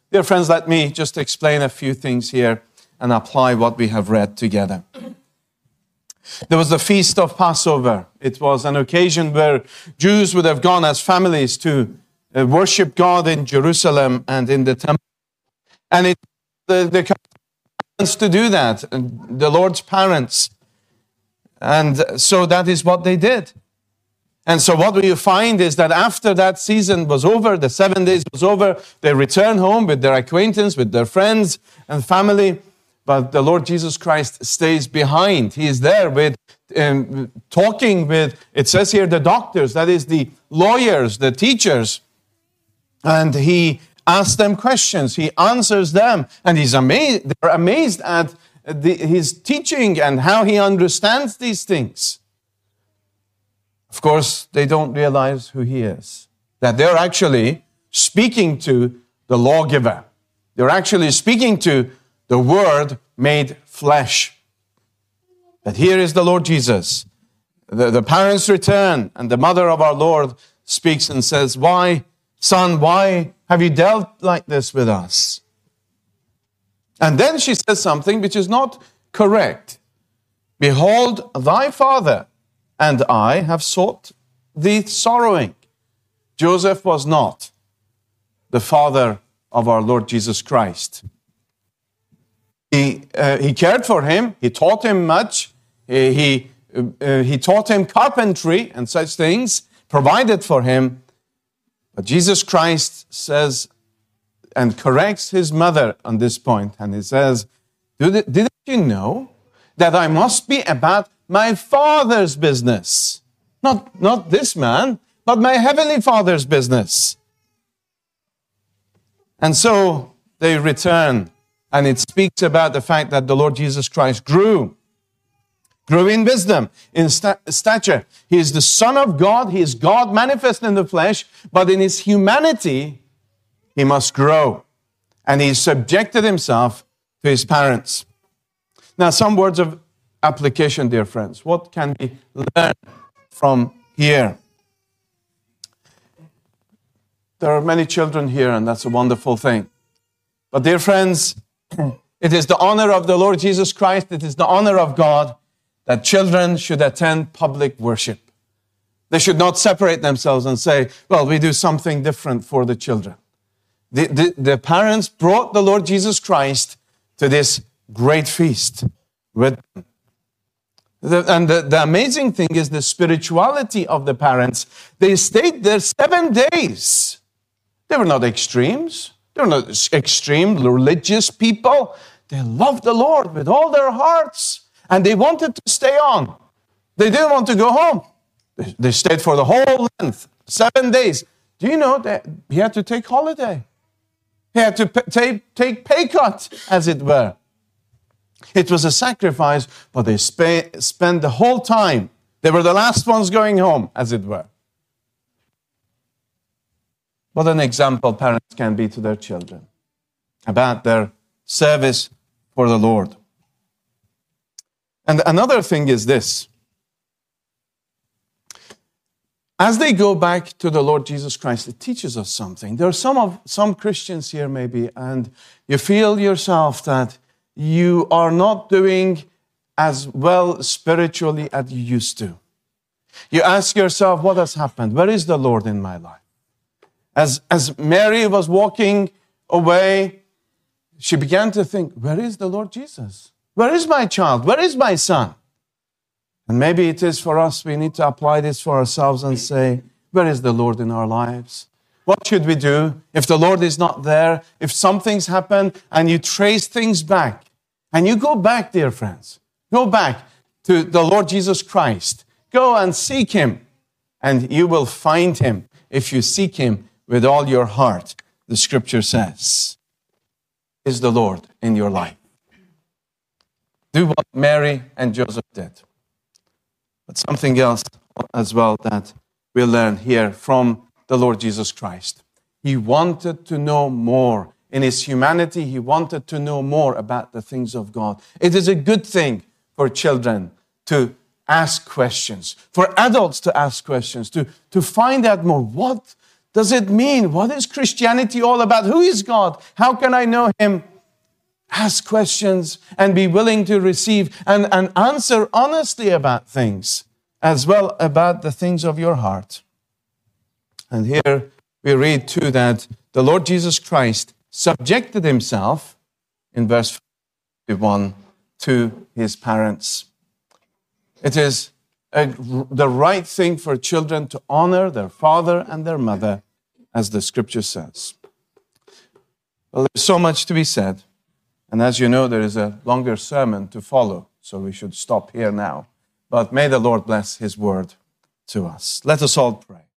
Dear friends, let me just explain a few things here and apply what we have read together. There was the Feast of Passover. It was an occasion where Jews would have gone as families to worship God in Jerusalem and in the temple. And the parents to do that, the Lord's parents. And so that is what they did. And so what we find is that after that season was over, the 7 days was over, they return home with their acquaintance, with their friends and family. But the Lord Jesus Christ stays behind. He is there with talking with, it says here, the doctors, that is the lawyers, the teachers. And he asks them questions. He answers them. And he's amazed. They're amazed at his teaching and how he understands these things. Of course, they don't realize who he is. That they're actually speaking to the lawgiver. They're actually speaking to the Word made flesh. But here is the Lord Jesus. The parents return, and the mother of our Lord speaks and says, "Why, son, why have you dealt like this with us?" And then she says something which is not correct. "Behold, thy father and I have sought thee sorrowing." Joseph was not the father of our Lord Jesus Christ. He cared for him. He taught him much. He taught him carpentry and such things, provided for him. But Jesus Christ says and corrects his mother on this point. And he says, didn't you know that I must be about my Father's business? Not this man, but my Heavenly Father's business. And so they return. And it speaks about the fact that the Lord Jesus Christ grew in wisdom, in stature. He is the Son of God. He is God manifest in the flesh. But in his humanity, he must grow. And he subjected himself to his parents. Now, some words of application, dear friends. What can we learn from here? There are many children here, and that's a wonderful thing. But dear friends, it is the honor of the Lord Jesus Christ, it is the honor of God that children should attend public worship. They should not separate themselves and say, well, we do something different for the children. The parents brought the Lord Jesus Christ to this great feast with them. And the amazing thing is the spirituality of the parents. They stayed there 7 days. They were not extremes. They were not extreme religious people. They loved the Lord with all their hearts. And they wanted to stay on. They didn't want to go home. They stayed for the whole length, 7 days. Do you know that he had to take holiday? He had to take pay cut, as it were. It was a sacrifice, but they spent the whole time. They were the last ones going home, as it were. What an example parents can be to their children about their service for the Lord. And another thing is this. As they go back to the Lord Jesus Christ, it teaches us something. There are some Christians here maybe, and you feel yourself that you are not doing as well spiritually as you used to. You ask yourself, what has happened? Where is the Lord in my life? As Mary was walking away, she began to think, where is the Lord Jesus? Where is my child? Where is my son? And maybe it is for us, we need to apply this for ourselves and say, where is the Lord in our lives? What should we do if the Lord is not there? If something's happened and you trace things back, and you go back, dear friends, go back to the Lord Jesus Christ. Go and seek him, and you will find him if you seek him with all your heart, the scripture says. Is the Lord in your life? Do what Mary and Joseph did. But something else as well that we learn here from the Lord Jesus Christ. He wanted to know more. In his humanity, he wanted to know more about the things of God. It is a good thing for children to ask questions, for adults to ask questions, to find out more. What does it mean? What is Christianity all about? Who is God? How can I know Him? Ask questions and be willing to receive and answer honestly about things, as well about the things of your heart. And here we read too that the Lord Jesus Christ subjected Himself, in verse 51, to His parents. It is the right thing for children to honor their father and their mother, as the Scripture says. Well, there's so much to be said. And as you know, there is a longer sermon to follow, so we should stop here now. But may the Lord bless His word to us. Let us all pray.